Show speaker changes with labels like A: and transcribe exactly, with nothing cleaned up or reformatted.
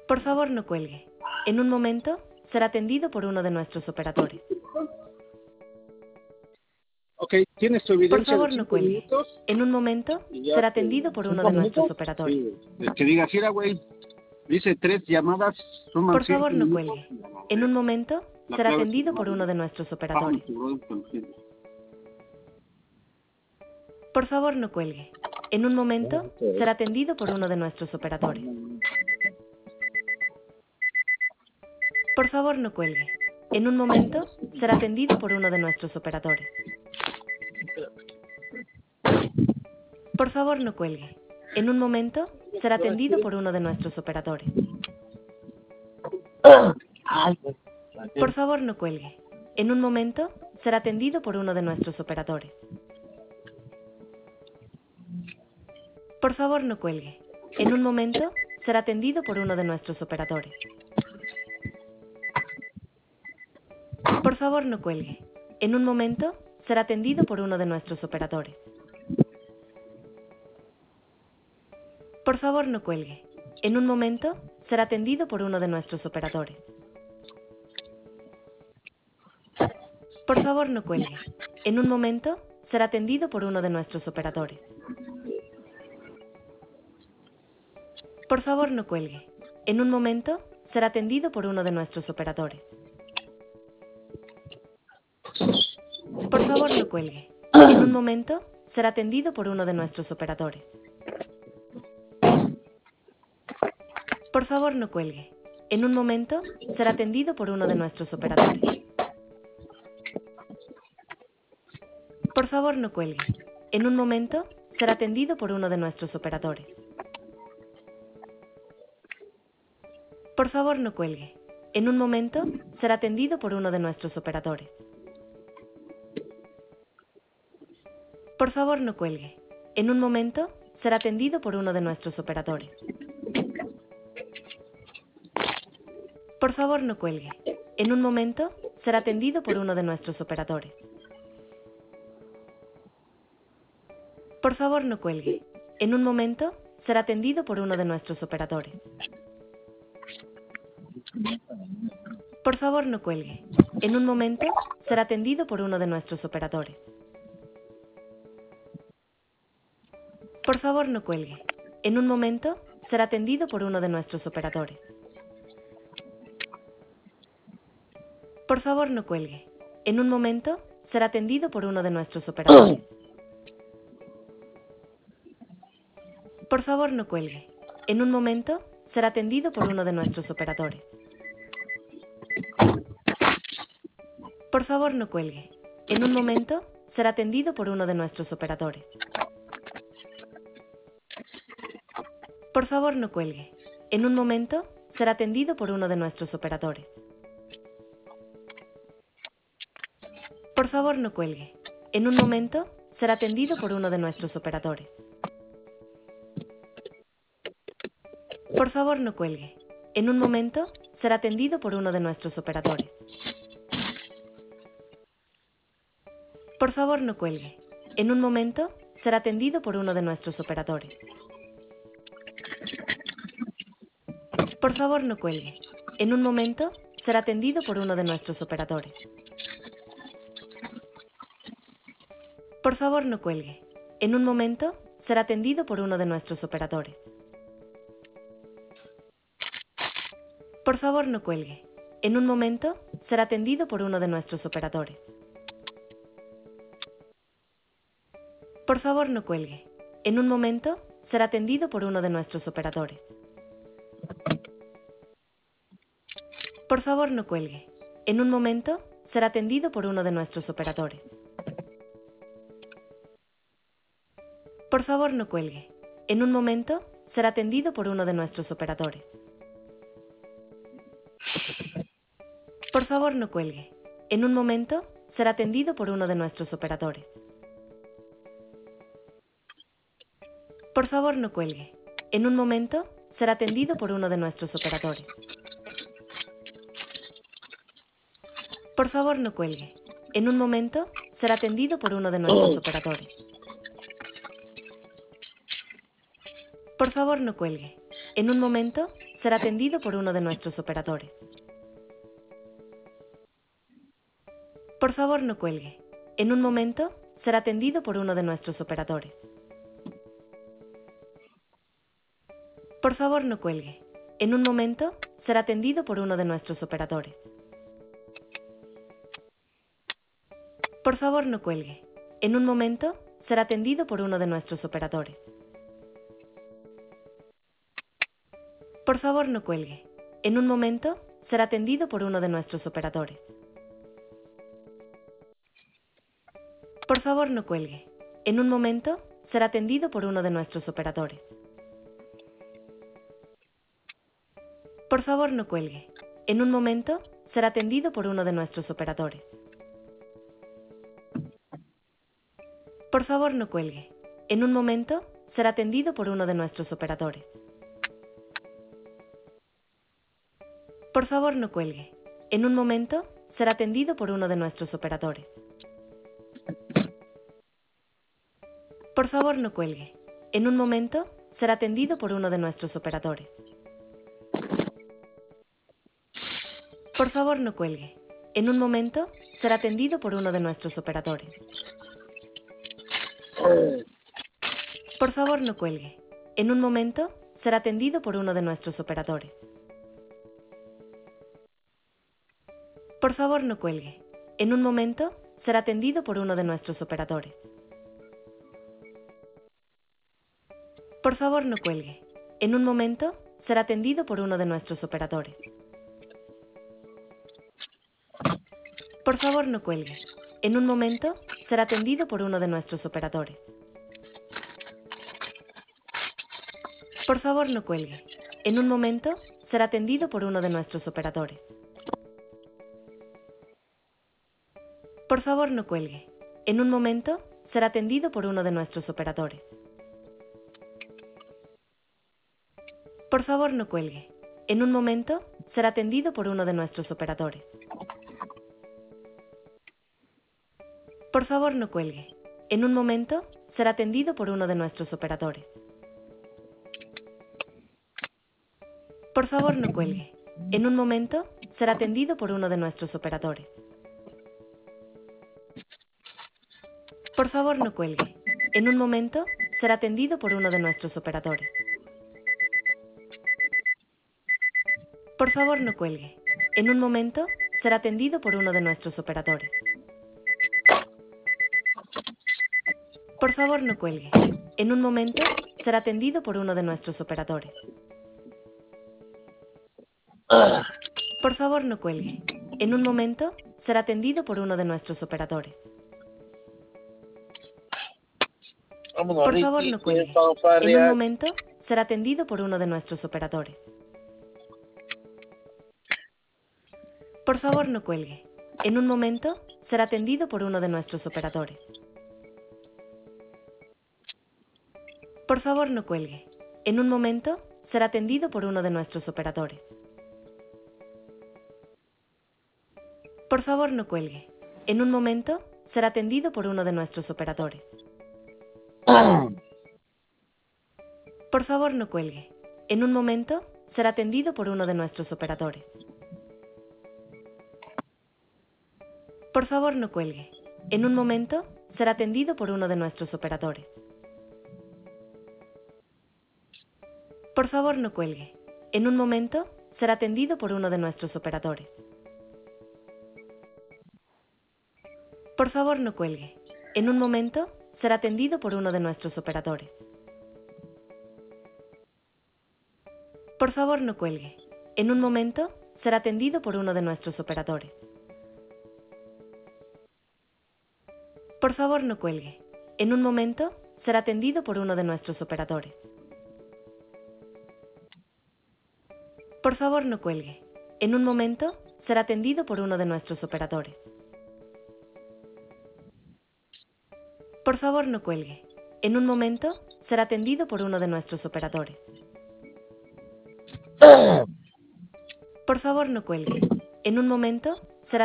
A: Por favor, no cuelgue. En un momento, será atendido por uno de nuestros operadores.
B: Ok, tienes tu
A: Por
B: evidencia
A: favor,
B: de
A: no
B: cinco
A: cuelgue.
B: minutos.
A: En un momento,
B: Y ya
A: será
B: te-
A: atendido por uno
C: ¿Cinco
A: de nuestros
C: minutos?
A: operadores.
B: Sí, güey. Que digas, mira, güey, dice tres llamadas, suman
A: Por
B: cinco
A: favor, no
B: minutos.
A: cuelgue. En un momento,
B: La
A: será
B: clave es
A: atendido
B: tu
A: por
B: madre.
A: uno de nuestros
B: Bájame
A: operadores.
B: tu brother con los dientes.
A: Por favor, no cuelgue. En un momento, será atendido por uno de nuestros operadores. Por favor, no cuelgue. En un momento, será atendido por uno de nuestros operadores. Por favor, no cuelgue. En un momento, será atendido por uno de nuestros operadores.
C: Ay, güey.
A: Por favor, no cuelgue. En un momento, será atendido por uno de nuestros operadores. Por favor, no cuelgue. En un momento, será atendido por uno de nuestros operadores. Por favor, no cuelgue. En un momento, será atendido por uno de nuestros operadores. Por favor, no cuelgue. En un momento, será atendido por uno de nuestros operadores. Por favor, no cuelgue. En un momento, será atendido por uno de nuestros operadores. Por favor, no cuelgue. En un momento, será atendido por uno de nuestros operadores. Por favor, no cuelgue. En un momento, será atendido por uno de nuestros operadores. Por favor, no cuelgue. En un momento, será atendido por uno de nuestros operadores. Por favor, no cuelgue. En un momento, será atendido por uno de nuestros operadores. Por favor, no cuelgue. En un momento, será atendido por uno de nuestros operadores. Por favor, no cuelgue. En un momento, será atendido por uno de nuestros operadores. Por favor, no cuelgue. En un momento, será atendido por uno de nuestros operadores. Por favor, no cuelgue. En un momento, será atendido por uno de nuestros operadores. Por favor, no cuelgue. En un momento, será atendido por uno de nuestros operadores. Por favor, no cuelgue. En un momento, será atendido por uno de nuestros operadores. Por favor, no cuelgue. En un momento, será atendido por uno de nuestros operadores. Por favor, no cuelgue. En un momento, será atendido por uno de nuestros operadores. Por favor, no cuelgue. En un momento, será atendido por uno de nuestros operadores. Por favor, no cuelgue. En un momento, será atendido por uno de nuestros operadores. Por favor, no cuelgue. En un momento, será atendido por uno de nuestros operadores. Por favor, no cuelgue. En un momento, será atendido por uno de nuestros operadores. Por favor, no cuelgue. En un momento, será atendido por uno de nuestros operadores. Por favor, no cuelgue. En un momento, será atendido por uno de nuestros operadores. Por favor, no cuelgue. En un momento, será atendido por uno de nuestros operadores. Por favor, no cuelgue. En un momento, será atendido por uno de nuestros operadores. Por favor, no cuelgue. En un momento, será atendido por uno de nuestros operadores. Por favor, no cuelgue. En un momento, será atendido por uno de nuestros operadores. Por favor, no cuelgue. En un momento, será atendido por uno de nuestros operadores. Por favor, no cuelgue. En un momento, será atendido por uno de nuestros operadores. Por favor, no cuelgue. En un momento, será atendido por uno de nuestros operadores. Por favor, no cuelgue. En un momento, será atendido por uno de nuestros operadores. Por favor, no cuelgue. En un momento, será atendido por uno de nuestros operadores. Por favor, no cuelgue. En un momento, será atendido por uno de nuestros operadores. Por favor, no cuelgue. En un momento, será atendido por uno de nuestros operadores. Por favor, no cuelgue. En un momento, será atendido por uno de nuestros operadores. Por favor, no cuelgue. En un momento, será atendido por uno de nuestros operadores. Por favor, no cuelgue. En un momento, será atendido por uno de nuestros operadores. Por favor, no cuelgue. En un momento, será atendido por uno de nuestros operadores. Por favor, no cuelgue. En un momento, será atendido por uno de nuestros operadores. Por favor, no cuelgue. En un momento, será atendido por uno de nuestros operadores. Por favor, no cuelgue. En un momento, será atendido por uno de nuestros operadores. Por favor, no cuelgue. En un momento, será atendido por uno de nuestros operadores. Por favor, no cuelgue. En un momento, será atendido por uno de nuestros operadores. Por favor, no cuelgue. En un momento, será atendido por uno de nuestros operadores. Por favor, no cuelgue. En un momento, será atendido por uno de nuestros operadores. Por favor, no cuelgue. En un momento, será atendido por uno de nuestros operadores. Por favor, no cuelgue. En un momento, será atendido por uno de nuestros operadores. Por favor, no cuelgue. En un momento, será atendido por uno de nuestros operadores. Por favor, no cuelgue. En un momento, será atendido por uno de nuestros operadores. Por favor, no cuelgue. En un momento, será atendido por uno de nuestros operadores. Por favor, no cuelgue. En un momento, será atendido por uno de nuestros operadores. Por favor, no cuelgue. En un momento, será atendido por uno de nuestros operadores. Por favor, no cuelgue. En un momento, será atendido por uno de nuestros operadores. Por favor, no cuelgue. En un momento, será atendido por uno de nuestros operadores. Por favor, no cuelgue. En un momento, será atendido por uno de nuestros operadores. Por favor, no cuelgue. En un momento, será atendido por uno de nuestros operadores. Por favor, no cuelgue. En un momento, será atendido por uno de nuestros operadores. Por favor, no cuelgue. En un momento, será atendido por uno de nuestros operadores. Por favor, no cuelgue. En un momento, será atendido por uno de nuestros operadores. Por favor, no cuelgue. En un momento, será atendido por uno de nuestros operadores. Por favor, no cuelgue. En un momento, será atendido por uno de nuestros operadores. Por favor, no cuelgue. En un momento, será atendido por uno de nuestros operadores. Por favor, no cuelgue. En un momento, será atendido por uno de nuestros operadores. Por favor, no cuelgue. En un momento, será atendido por uno de nuestros operadores. Por favor, no cuelgue. En un momento, será atendido por uno de nuestros operadores. Por favor, no cuelgue. En un momento, será atendido por uno de nuestros operadores. Por favor, no cuelgue. En un momento, será atendido por uno de nuestros operadores. Por favor, no cuelgue. En un momento,